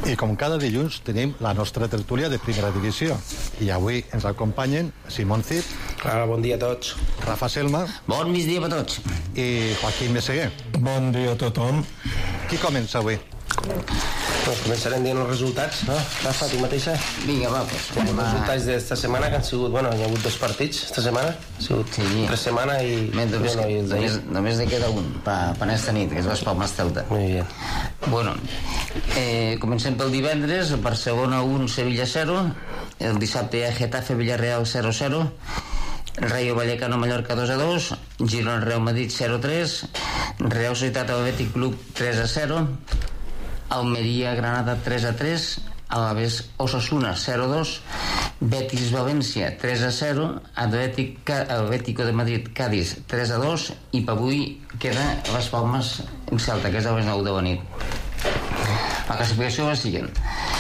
I com cada dilluns tenim la nostra tertúlia de primera divisió. I avui ens acompanyen Simón Cid. Hola, bon dia a tots. Rafa Selma. Bon migdia a tots. I Joaquín Meseguer. Bon dia a tothom. Qui comença avui? Doncs començarem dient els resultats, no? Rafa, tu mateixa? Vinga, va, pues. Els resultats d'esta setmana, que han sigut, bueno, hi ha hagut 2 partits esta setmana, ha sigut 3 setmanes i... Només ne queda un per esta nit, que és Las Palmas Celta. Muy bien. Bueno, comencem pel divendres. Barcelona 1, Sevilla 0. El dissabte hi ha Getafe Villarreal 0-0, Rayo Vallecano Mallorca 2-2, Girona Real Madrid 0-3, Real Societat Atlètic Club 3-0, Almeria Granada 3-3, Alavés Osasuna 0-2, Betis València 3-0, Atlético de Madrid Cádiz 3-2, i per avui queda Las Palmas Celta, que és a les 9 de la nit. La classificació és la següent.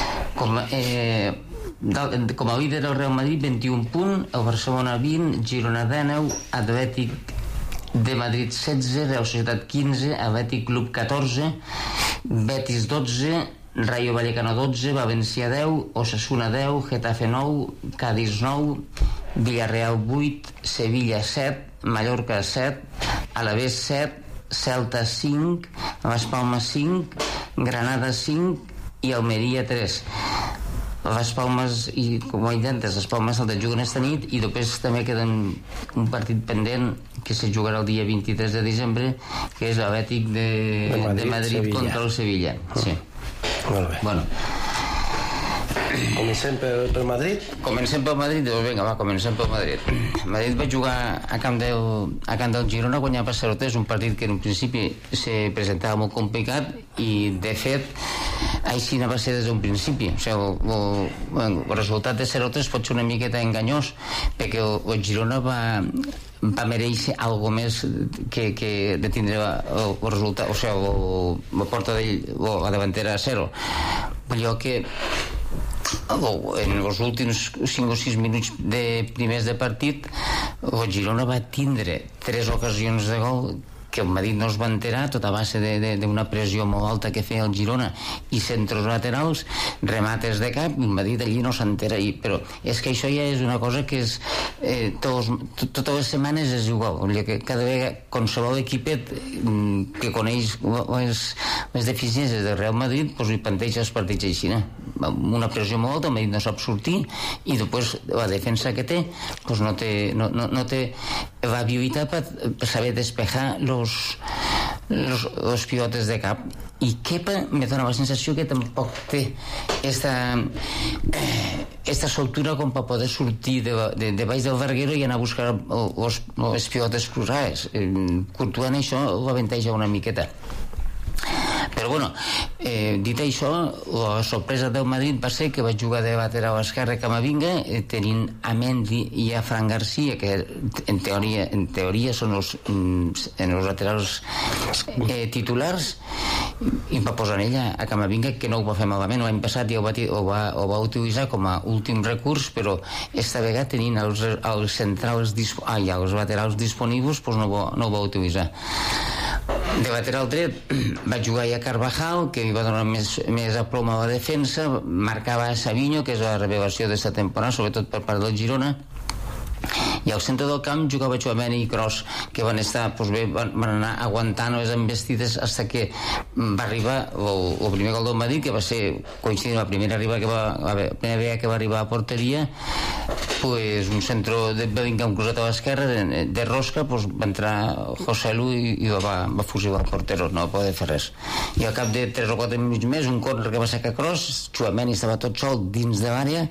Com a líder el Real Madrid 21 punts, el Barcelona 20, Girona 19, Atlètic de Madrid 16, Real Societat 15, Atlètic Club 14, Betis 12, Rayo Vallecano 12, València 10, Osasuna 10, Getafe 9, Cádiz 9, Villarreal 8, Sevilla 7, Mallorca 7, Alavés 7, Celta 5, Las Palmas 5, Granada 5 i Almeria 3. Les Palmes, i com ho intentes, les Palmes Celta juguen esta nit, i després també queda un partit pendent que se jugarà el dia 23 de desembre, que és l'Atlètic de Madrid contra el Sevilla. Sí. Molt bé. Bueno, comencem pel Madrid? Comencem pel Madrid, doncs vinga, va, comencem pel Madrid. Madrid va jugar a camp del Girona, guanyar per 0-3, un partit que en un principi se presentava molt complicat, i de fet així va ser des d'un principi. O sigui, el resultat de 0-3 pot ser una miqueta enganyós, perquè el Girona va mereixer algo més que de tindre el resultat, o sigui, la porta la davantera a 0. Allò que en els últims 5 o 6 minuts primers de partit el Girona va tindre 3 ocasions de gol que el Madrid no es va enterar, tot a base d'una pressió molt alta que feia el Girona i centres laterals, remates de cap, i el Madrid allí no s'entera. Però és que això ja és una cosa que és totes les setmanes és igual. Que cada vegada qualsevol equipet que coneix les deficiències del Real Madrid, doncs li planteja els partits així, amb una pressió molt alta, el Madrid no sap sortir, i després la defensa que té doncs no té l'habilitat per saber despejar los pilotes de cap. I Kepa me dona la sensació que tampoc té esta soltura com per poder sortir de baix del larguero i anar a buscar les pilotes cruzades. Courtois en això l'avantatja una miqueta. Però bueno, dit això, la sorpresa del Madrid va ser que va jugar de lateral esquerre Camavinga, tenint a Mendy i a Fran García, que en teoria són els laterals titulars, i va posar en ella a Camavinga, que no ho va fer malament. L'any passat ja ho va utilitzar com a últim recurs, però esta vegada tenint els laterals disponibles, doncs no ho va utilitzar. De lateral dret va jugar ja Carvajal, que li va donar més aplom a la defensa, marcava a Savinho, que és la revelació d'esta temporada, sobretot per part del Girona, i al centre del camp jugava Tchouaméni i Kroos, que van estar, doncs bé, van anar aguantant les embestides fins que va arribar el primer gol del Madrid, que va ser coincidint la primera vegada que va arribar a porteria, pues un centre de Bellingham cruzat a l'esquerra de rosca, pues va entrar José Lu i va fusilar el portero, no va poder fer res. I al cap de 3 o 4 minuts més, un córner que va sacar Kroos, Tchouaméni estava tot sol dins de l'àrea,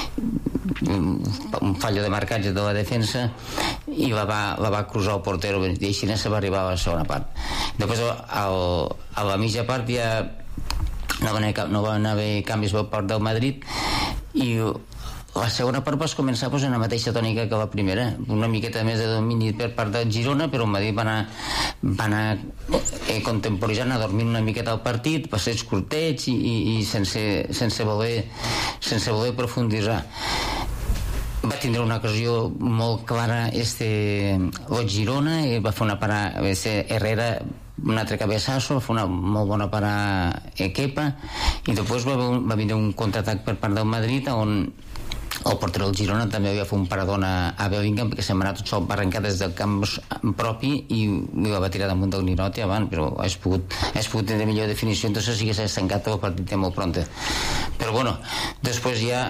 un fallo de marcatge de la defensa, i la va cruzar el portero, i així se va arribar a la segona part. Després a la mitja part ja no van haver canvis per part del Madrid, i la segona part va començar en la mateixa tònica que la primera, una miqueta més de domini per part del Girona, però el Madrid va anar contemporitzant, dormint una miqueta el partit, passeig curtets i sense voler profunditzar. Va tindre una ocasió molt clara el Girona, i va fer una parada, Herrera un altre cabeçazo, fa una molt bona para Kepa, i després va vindre un contraatac per part del Madrid on el porter del Girona també havia fet un paradón a Bellingham, perquè se'm va anar tot sol, va arrencar des del camp propi i va tirar damunt del ninot i avant, però has pogut tenir millor definició, entonces sí que s'ha estancat el partit molt pronte. Però bueno, després ja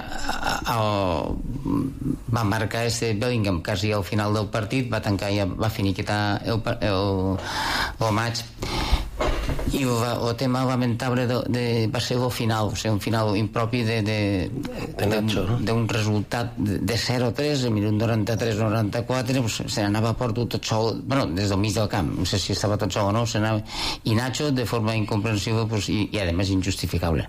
va marcar Bellingham quasi al final del partit, va tancar, ja va finiquitar el maig. I el tema lamentable va ser el final, un final impropi d'un resultat de 0-3 al minut 93-94, se n'anava a Porto tot sol, des del mig del camp, no sé si estava tot sol o no, i Nacho de forma incomprensible i a més injustificable.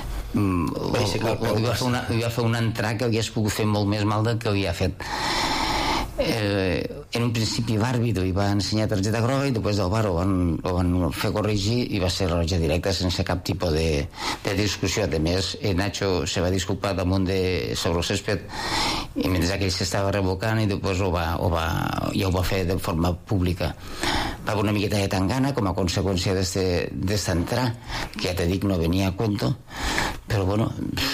Li va fer un entrar que hagués pogut fer molt més mal del que havia fet. En un principi l'àrbitro hi va ensenyar targeta groga i després del VAR ho van fer corregir i va ser roja directa sense cap tipus de discussió. A més, Nacho se va disculpar damunt sobre el césped i mentre aquell s'estava revocant i després ja ho va fer de forma pública. Va haver una miqueta de tangana com a conseqüència d'este entrar, que ja te dic no venia a cuento, però bueno,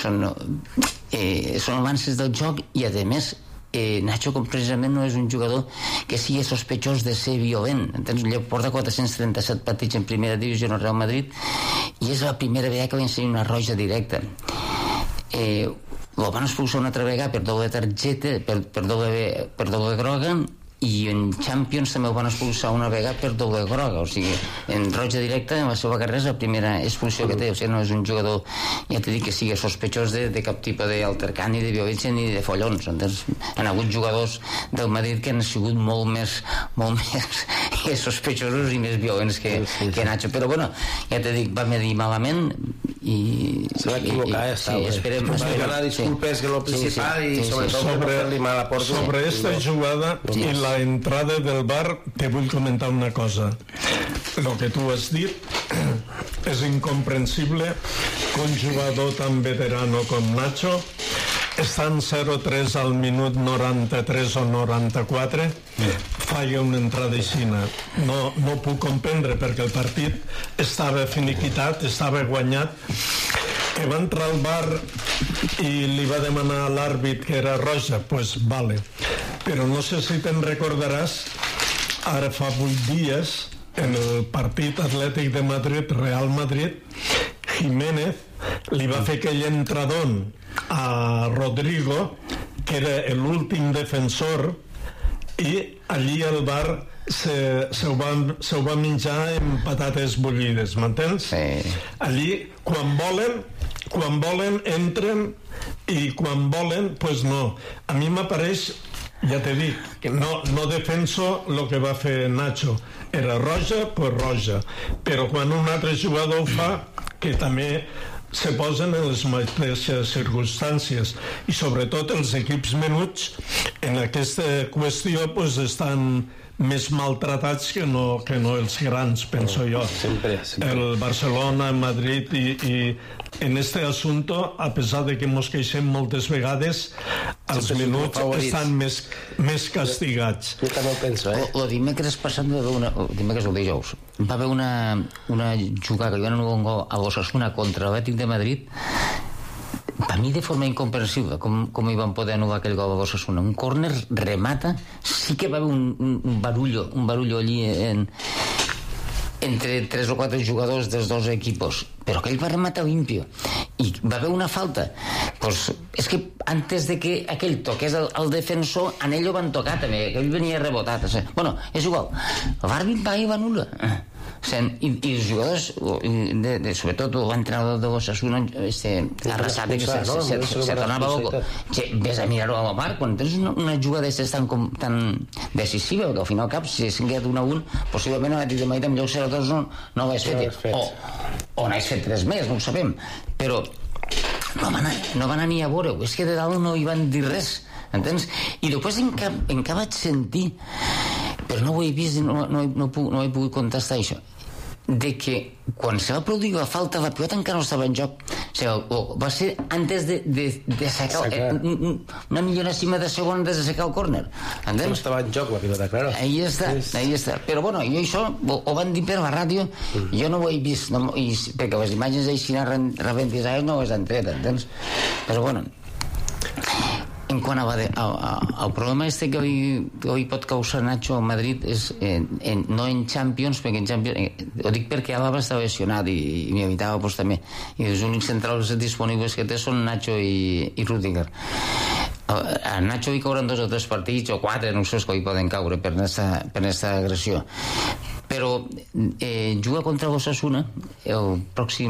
són avances del joc i a més Nacho precisament no és un jugador que sigui sospechós de ser violent, entens? Porta 437 partits en primera divisió al Real Madrid i és la primera vegada que li ensenya una roja directa. El van expulsar una altra vegada per doble targeta, per doble groga, i en Champions també ho van expulsar una vegada per doble groga, o sigui, en roja directa en la seva carrera és la primera expulsió que té, o sigui, no és un jugador, ja t'he dit, que sigui sospechós de cap tipus d'altercant ni de violència ni de follons. Han hagut jugadors del Madrid que han sigut molt més sospechosos i més violents que Nacho, però bueno, ja t'he dit, va medir malament i se va equivocar, ja està. Esperem demanar disculpes, que és el principal, i sobretot no fer-li mal a Porto. Sobre esta jugada i la entrada del VAR te vull comentar una cosa. Lo que tu has dit és incomprensible que un jugador tan veterano com Nacho, estant 0-3 al minut 93 o 94, falla una entrada aixina. No puc comprendre, perquè el partit estava finiquitat, estava guanyat. Que va entrar al VAR i li va demanar a l'àrbit que era roja, pues vale. Però no sé si te'n recordaràs, ara fa 8 dies, en el partit Atlètic de Madrid, Real Madrid, Jiménez li va fer aquell entradón a Rodrigo, que era l'últim defensor, i allí el VAR se ho va menjar amb patates bullides, m'entens? Sí. Allí, quan volen entren, i quan volen, pues no. A mi m'apareix, ja t'he dit, que no defenso el que va fer Nacho. Era roja, pues roja. Però quan un altre jugador ho fa, que també se posen en les mateixes circumstàncies, i sobretot els equips menuts en aquesta qüestió pues estan més maltratats que no els grans, penso jo. Sempre. El Barcelona, Madrid i en este asunto, a pesar de que ens queixem moltes vegades, els menuts estan més castigats. Jo també ho penso, El dimecres passat dimecres o dijous va haver una jugada que hi va anar un gol a l'Osasuna contra l'Atlètic de Madrid. Per mi de forma incomprensible com hi van poder anul·lar aquell gol a l'Osasuna. Un córner remata, sí que va haver un barullo allí entre 3 o 4 jugadors dels dos equipos, però aquell va rematar limpio i va haver una falta. Pues és que antes de que aquell toqués el defensor, en ell ho van tocar també, aquell venia rebotat. Bueno, és igual, l'àrbit va i va anul·lar. I els jugadors, sobretot l'entrenador de l'Osasuna, Arrasate, que se tornava loco. Ves a mirar-ho a la mar, quan tens una jugada tan decisiva, que al final cap, si s'han quedat 1-1, possiblement l'Atlètic de Madrid amb lloc 0-2 no ho hagués fet. O n'hagués fet 3 més, no ho sabem. Però no van anar ni a veure-ho, és que de dalt no hi van dir res, entens? I després encara vaig sentir, però no ho he vist, no he pogut contestar això, de que quan se va produir la falta, la pilota encara no estava en joc. va ser antes de sacar una milionèsima de segon des de sacar el córner. No estava en joc la pilota, claro. Ahí està. Però bueno, jo això ho van dir per la ràdio, jo no ho he vist, perquè les imatges així rebentitzades no les han tret, entens? Però bueno, en quant al problema que hoy pot causar Nacho a Madrid és no en Champions, perquè en Champions ho dic perquè Alaba estava lesionat i m'evitava també, i els únics centrals disponibles que té són Nacho i Rüdiger. A Nacho hi cauran 2 o 3 partits o 4, no sé que hi poden caure per aquesta agressió, però juga contra l'Osasuna el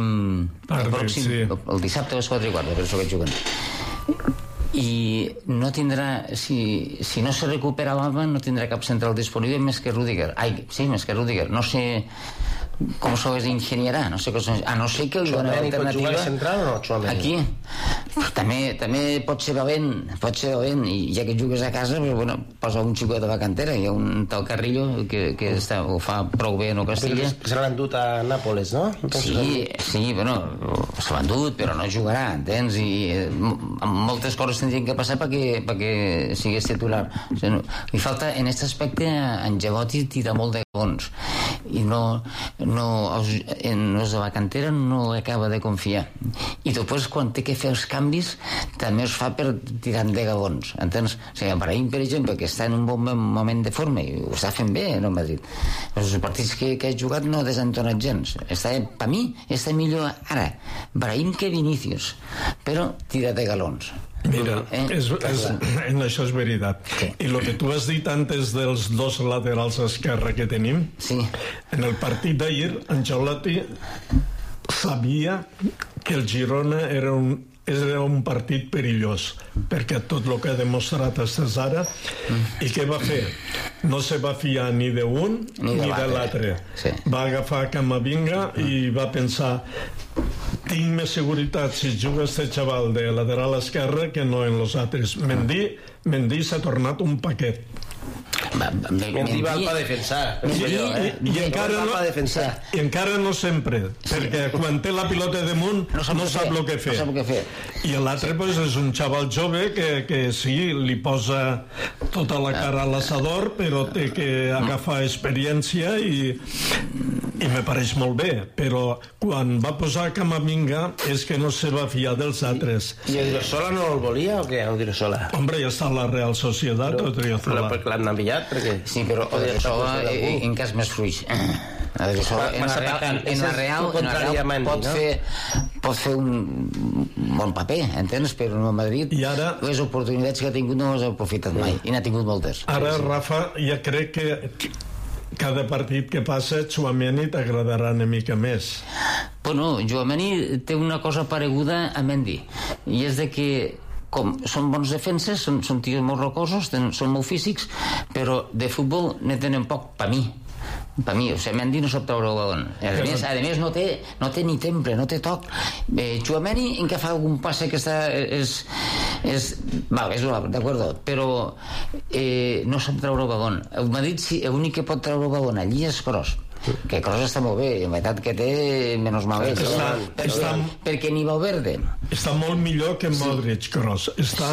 dissabte a les 4:15, per això que juguen, i no tindrà, si no se recupera l'Alba, no tindrà cap central disponible més que Rüdiger. No sé com se les ingeniarà, a no ser que li doni l'alternativa central o no? Aquí també pot ser valent, i ja que jugues a casa, però bueno, posa un xicot de la cantera. Hi ha un tal Carrillo que ho fa prou bé en el Castilla. Se l'han dut a Nàpoles, no? Sí, bueno, se l'han dut, però no jugarà, entens? I moltes coses tindrien que passar perquè sigués titular. Li falta, en aquest aspecte, Ancelotti tira molt de gols, i en els de la cantera no acaba de confiar, i després quan té que fer els canvis també els fa per tirant de galons, entens? O sigui, Brahim, per exemple, que està en un bon moment de forma i ho està fent bé en el Madrid, els partits que ha jugat no ha desentonat gens, per mi està millor ara Brahim que Vinícius, però tira de galons. Mira, en això és veritat. I el que tu has dit antes dels 2 laterals esquerra que tenim, en el partit d'ahir Ancelotti sabia que el Girona era un partit perillós, perquè tot el que ha demostrat fins ara, i què va fer? No se va fiar ni d'un ni de l'altre. Va agafar Camavinga i va pensar, tinc més seguretat si juga este xaval de lateral esquerre que no en els altres. Mendy s'ha tornat un paquet. Mendy va per defensar. I encara no sempre, perquè quan té la pilota damunt no sap el que fer. I l'altre és un xaval jove que sí, li posa tota la cara a l'assador, però té que agafar experiència i me pareix molt bé, però quan va posar Camavinga és que no se va fiar dels altres. I Odriozola no el volia o què, Odriozola? Hombre, ja està a la Real Societat, Odriozola. Però perquè l'han enviat? Sí, però Odriozola en cas més fluix. En la Real pot fer un bon paper, entens? Però en Madrid les oportunitats que ha tingut no les ha aprofitat mai, i n'ha tingut moltes. Ara, Rafa, ja crec que cada partit que passa Tchouaméni t'agradarà una mica més. Bueno, Tchouaméni té una cosa pareguda a Mendy, i és de que com són bons defenses, són tios molt rocosos, són molt físics, però de futbol ne tenen poc, per mi, o sigui, Mendy no sap treure el balon. A més no té ni temple, no té toc. Tchouaméni en què fa algun passe que està és d'acord, però no sap treure el balon. El Madrid, l'únic que pot treure el balon allí és Kroos, que Kroos està molt bé, en veritat que té menys mal perquè ni Valverde està molt millor que Modric. Kroos està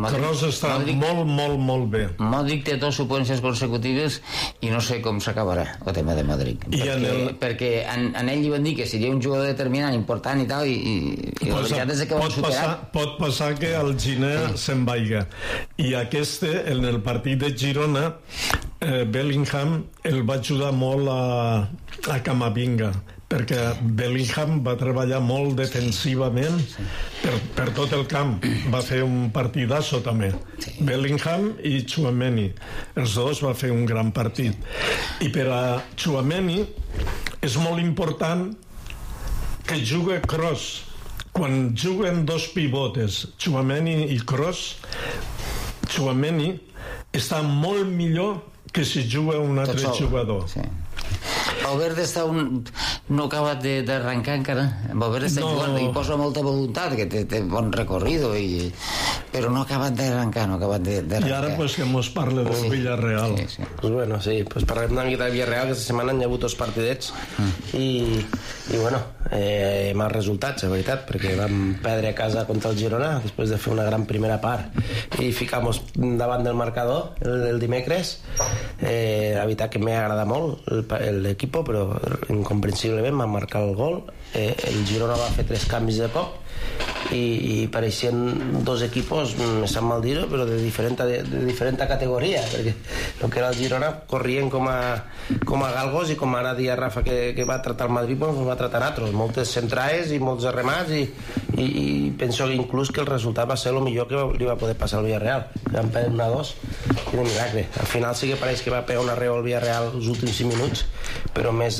molt bé. Modric té 2 suplències consecutives i no sé com s'acabarà el tema de Modric, perquè en ell li van dir que seria un jugador determinant, important i tal, i la veritat és que ho han superat. Pot passar que el Giner se'n vaiga, i en el partit de Girona Bellingham el va ajudar molt a Camavinga, perquè Bellingham va treballar molt defensivament per tot el camp, va fer un partidasso també. Bellingham i Tchouaméni, els dos va fer un gran partit, i per a Tchouaméni és molt important que jugui Kroos. Quan juguen 2 pivotes, Tchouaméni i Kroos, Tchouaméni està molt millor que si juga un altre jugador. Valverde està no acaba d'arrencar encara. Valverde està jugant i posa molta voluntat, que té bon recorrido, però no ha acabat d'arrencar, I ara pues que mos parla del Villarreal. Sí. Pues bueno, sí, pues parlem una mica del Villarreal, que aquesta setmana hi ha hagut 2 partidets i bueno, mals resultats, la veritat, perquè vam perdre a casa contra el Girona després de fer una gran primera part i ficar-nos davant del marcador el dimecres. La veritat que m'agrada molt l'equip, però incomprensiblement van marcar el gol. El Girona va fer 3 canvis de cop i pareixien 2 equipos, me sap mal dir-ho, però de diferent categoria, perquè el que era el Girona corrien com a galgos, i com ara dia Rafa que va tratar el Madrid, doncs va tratar altres, moltes centrades i molts remats, i penso que inclús que el resultat va ser el millor que li va poder passar al Villarreal, que van perdre 1-2 i de milagre. Al final sí que pareix que va pegar un arreu al Villarreal els últims 5 minuts, però més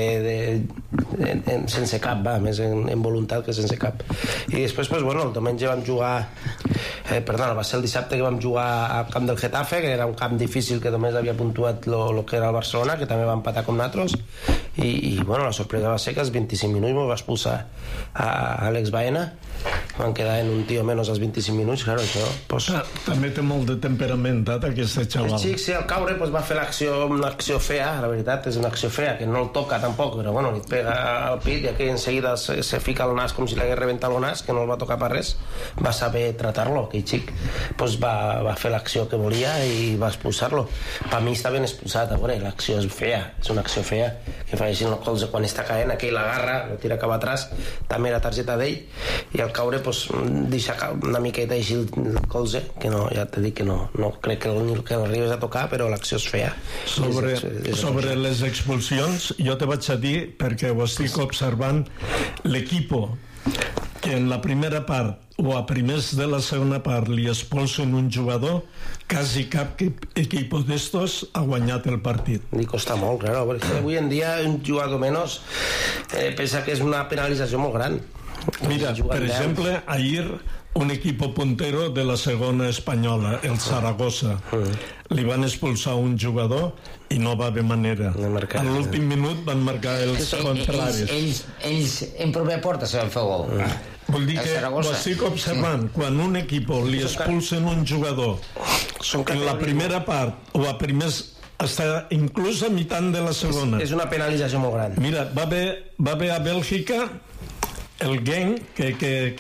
sense cap, més en voluntat que sense cap. I després, pues, bueno, el diumenge vam jugar va ser el dissabte que vam jugar al camp del Getafe, que era un camp difícil, que només havia puntuat el que era el Barcelona, que també va empatar com nosaltres, i bueno, la sorpresa va ser que als 25 minuts m'ho va expulsar a Alex Baena, van quedar en un tio menys als 25 minuts, claro, això pues... També té molt de temperament, aquest xaval. El xic, sí, al caure pues, va fer una acció fea, la veritat, és una acció fea, que no el toca tampoc, però bueno, li pega al pit, i aquí enseguida se fica el nas com si l'hagués rebentat el nas, que no el va tocar per res, va saber tratar-lo, aquell xic pues, va fer l'acció que volia i va expulsar-lo. Per mi està ben expulsat, a veure, l'acció és fea, és una acció fea, que fa així el colze quan està caent, aquell l'agarra, lo tira cap atrás, també era targeta d'ell, i al caure pues, deixa una miqueta així el colze, que no, ja t'he dit que no crec que l'arribes a tocar, però l'acció és fea. Sobre les expulsions, jo te vaig a dir, perquè ho estic observant, l'equipo que en la primera part o a primers de la segona part li expulsen un jugador, quasi cap equip d'estos ha guanyat el partit. Li costa molt, claro, perquè avui en dia un jugador menys pensa que és una penalització molt gran. Mira, per exemple, ahir un equip puntero de la segona espanyola, el Zaragoza, li van expulsar un jugador i no va haver manera. A l'últim minut van marcar els contraris. Ells en primera porta se van fer gol. Vol dir que ho estic observant, quan un equip li expulsen un jugador en la primera part o a primers, hasta inclús a mitjan de la segona, és una penalització molt gran. Mira, va haver a Bèlgica el Genk, que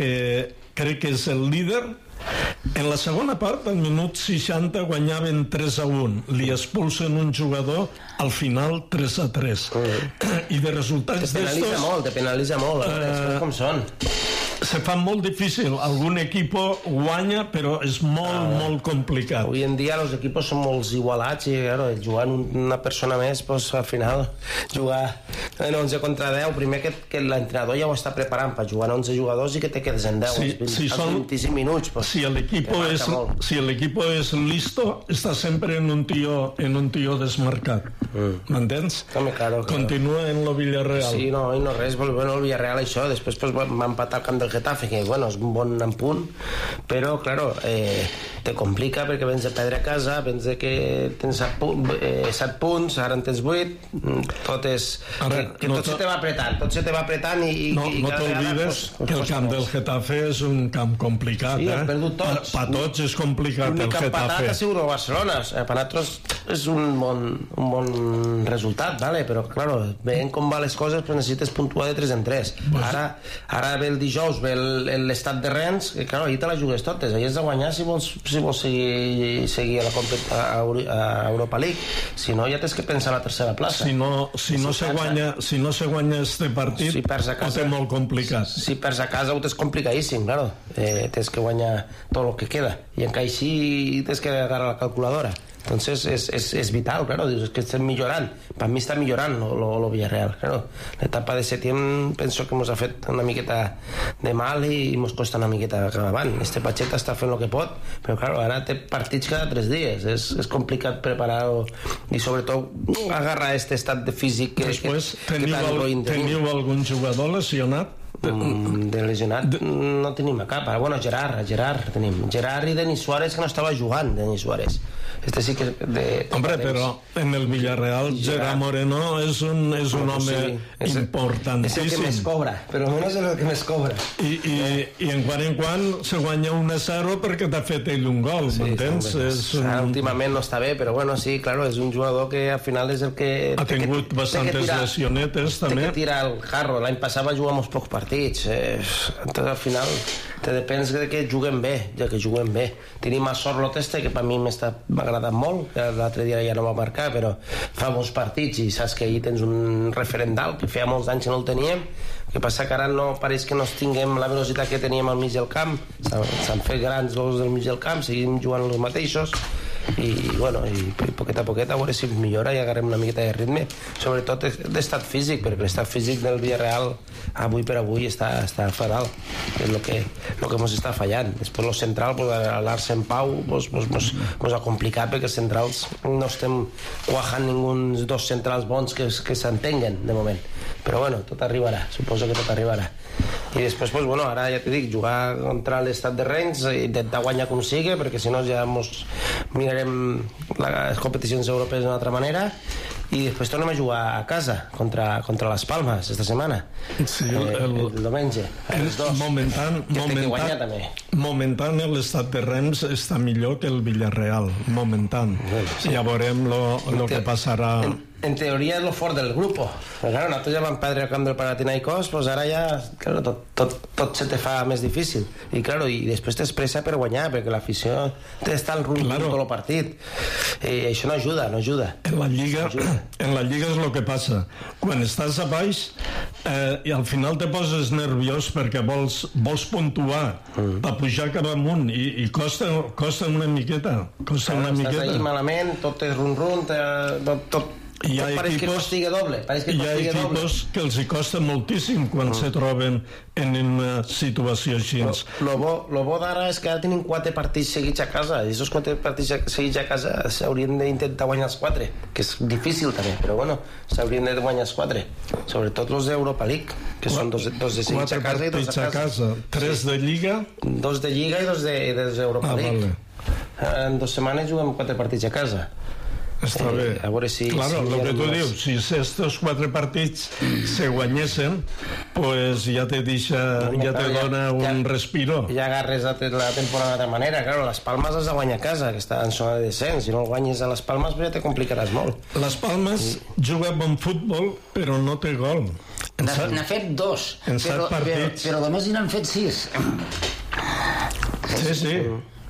crec que és el líder, en la segona part, al minut 60, guanyaven 3-1. Li expulsen un jugador, al final 3-3. I de resultats d'estos... Te penalitza molt, les coses com són. Se fa molt difícil, algun equip guanya, però és molt complicat. Avui en dia els equipos són molt igualats i claro, jugant una persona més, pues, al final jugar en 11 contra 10, primer que l'entrenador ja ho està preparant per jugar en 11 jugadors i que te quedes en 10 als 25 minuts, pues, si l'equip és listo, està sempre en un tio desmarcat, m'entens? Claro. Continua en lo Villarreal. Sí, no res, bueno, el Villarreal això, després pues, va empatar al camp del Getafe, que bueno, és un bon punt, però claro, te complica perquè vens de perdre a casa, vens de que tens 7 punts, ara en tens 8, tot se te va apretant i no t'olvides que el camp del Getafe és un camp complicat, sí, has perdut tots. Per tots és complicat el Getafe. L'únic empatat ha sigut el Barcelona, per nosaltres és un bon resultat, vale? Però claro, veient com van les coses, pues necessites puntuar de 3 en 3. Ara ve el dijous, ve l'estat de Rennes, que claro, ahir te la jugues totes, ahir has de guanyar si vols seguir a Europa League, si no ja tens que pensar a la tercera plaça. Si no se guanya este partit, ho té molt complicat. Si perds a casa ho tens complicadíssim, claro, tens que guanyar tot el que queda, i encara així tens que agarrar la calculadora. Entonces es vital, claro, dius, que estem millorant. Per mi està millorant lo Villarreal, claro. L'etapa de setembre penso que ens ha fet una miqueta de mal i ens costa una miqueta acabar avant. Este Pacheta està fent el que pot, però claro, ara té partits cada 3 dies, és complicat preparar-ho i sobretot agarrar este estat de físic que després teniu algun jugador lesionat? de lesionat no tenim a cap. Bueno, Gerard tenim. Gerard i Denis Suárez, que no estava jugant, Denis Suárez. Este sí que... Hombre, però en el Villarreal Gerard Moreno és un home importantíssim. És el que més cobra, però almenys és el que més cobra. I en quan se guanya 1-0 perquè t'ha fet ell un gol, m'entens? Últimament no està bé, però bueno, sí, claro, és un jugador que al final és el que... Ha tingut bastantes lesionetes, també. Té que tirar el carro. L'any passat va jugar molts pocs partits. Entonces, al final, te depèn de que juguem bé, ja que juguem bé. Tenim a Sorloth que per mi m'ha agradat molt, que l'altre dia ja no va marcar, però fa molts partits i saps que ahir tens un referent dalt, que feia molts anys que no el teníem. El que passa que ara no pareix que no tinguem la velocitat que teníem al mig del camp. S'han fet grans gols del mig del camp, seguim jugant els mateixos i bueno, i poquet a poquet a veure si millora i agarrem una miqueta de ritme, sobretot d'estat físic, perquè l'estat físic del Villarreal avui per avui està fatal, és el que ens està fallant. Després el central, l'Arsen Pau mos ha complicat perquè els centrals no estem quajant ninguns dos centrals bons que s'entenguen de moment, però bueno, tot arribarà, suposo que tot arribarà. I després, pues, bueno, ara ja t'he dit, jugar contra l'estat de Rennes, intentar guanyar com sigui, perquè si no ja mirarem les competicions europees d'una altra manera, i després tornem a jugar a casa contra les Palmes esta setmana. Sí, el diumenge a les 2. Momentant l'estat de Rennes està millor que el Villarreal, momentant. Sí. Ja veurem lo que passarà. En teoria és lo fort del grup, però claro, nosaltres ja vam perdre el camp del Panathinaikos, pues ara ja claro, tot se te fa més difícil i després t'expressa per guanyar, perquè l'afició t'està al rum tot el partit i això no ajuda. En la lliga és el que passa, quan estàs a baix i al final te poses nerviós perquè vols puntuar per pujar cap amunt i costa una miqueta. Estàs ahí malament, tot és rum, tot pareix que no estigui doble. Hi ha equipos que els hi costa moltíssim quan se troben en una situació així. Lo bo d'ara és que ara tenim 4 partits seguits a casa, i aquests 4 partits seguits a casa s'haurien d'intentar guanyar els 4, que és difícil també, però bueno, s'haurien de guanyar els 4, sobretot els d'Europa League, que són 2 de seguits a casa i 2 a casa. 3 de Lliga? 2 de Lliga i 2 d'Europa League. En 2 setmanes juguem 4 partits a casa. Està bé. A veure si... Claro, el que tu dius, si estos 4 partits se guanyessin, pues ja te dona un respiro. Ja agarres la temporada de manera. Claro, les Palmes has de guanyar a casa, que està en zona de descens. Si no el guanyes a les Palmes, ja te complicaràs molt. Les Palmes juga bon futbol, però no té gol. N'ha fet 2, però només n'han fet 6. Sí.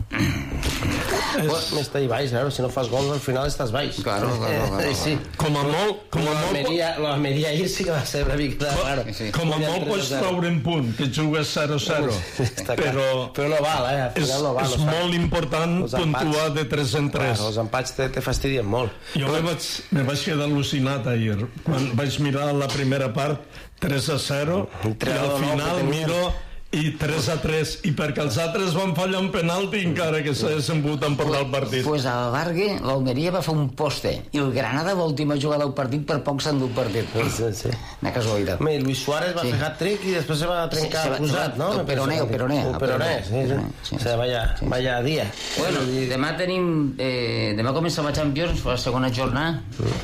M'està ahí baix, claro. Si no fas gols al final estàs baix. Claro. Sí. Com a molt l'Almeria ahir sí que va ser una mica raro. Com a molt pots treure un punt, que jugues 0-0. Però no val, al final no val. És molt important puntuar de 3 en 3. Els empats te fastidien molt. Jo me vaig quedar al·lucinat ahir quan vaig mirar la primera part 3-0 i al final miro i 3-3, i perquè els altres van fallar un penalti encara que s'haguessin pogut emportar el partit. Pues a l'Albergue l'Almeria va fer un poste i el Granada l'última jugada del partit per poc s'ha endut partit. Sí. Una casualitat. Luis Suárez va fer hat-trick i després se va trencar acusat, no? El Peroné, sí. Vaya dia. Bueno, demà comença la Champions, la segona jornada.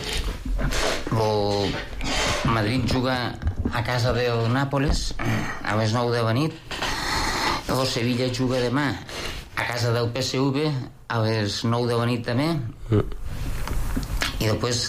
Madrid juga a casa del Nàpoles a les 9 de la nit. El Sevilla juga demà a casa del PSV a les 9 de la nit també. I després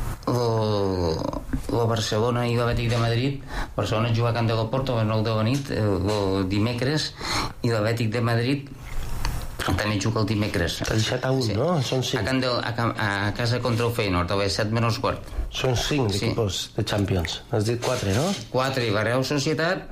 el Barcelona i l'Atlètic de Madrid. Barcelona juga a Camp de Porto a les 9 de la nit el dimecres, i l'Atlètic de Madrid també juga el dimecres. T'has deixat a un, no? Són 5. A casa contra el Feyenoord, a les 7:15. Són 5 equipos de Champions. Has dit 4, no? 4, i la Real Societat,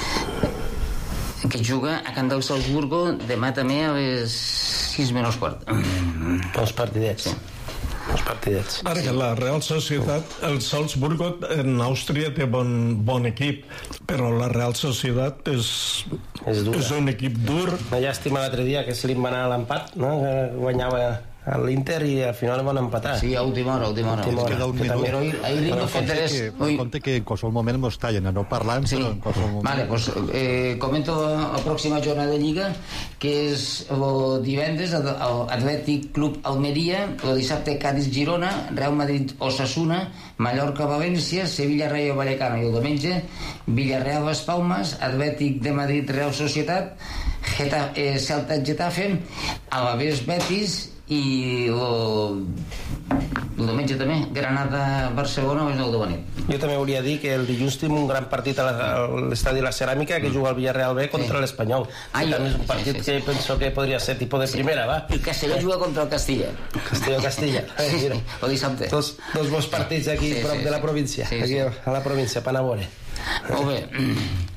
que juga a Camp del Salzburgo demà també a les 6:15. Els partidets. Sí. Els partidets. Ara que la Real Societat, el Salzburgo en Àustria té bon equip, però la Real Societat és un equip dur. Una llàstima l'altre dia que se li va anar a l'empat, no? Que guanyava a l'Inter i al final van empatar. Sí, a última hora. Queda un minut. Però ahir no fet res. Compte que en qualsevol moment mos tallen a no parlant, sí. Però en qualsevol moment... Vale, pues, comento la pròxima jornada de Lliga, que és el divendres Atlètic Club Almeria, el dissabte Cádiz-Girona, Real Madrid-Osasuna, Mallorca-València, Sevilla-Rayo Vallecano, i el diumenge Villarreal-Las Palmas, Atlètic de Madrid-Real Societat, Celta-Getafe, Alavés-Betis, i el diumenge també Granada-Barcelona és el de Bonet. Jo també volia dir que el dilluns tenim un gran partit a l'estadi La Ceràmica, que juga el Villarreal B contra l'Espanyol. També és un partit que penso que podria ser tipus de primera, va? I Castelló juga contra el Castilla. Castilla. O dissabte. Dos bons partits aquí prop de la província, aquí a la província, per anar a veure. Molt bé.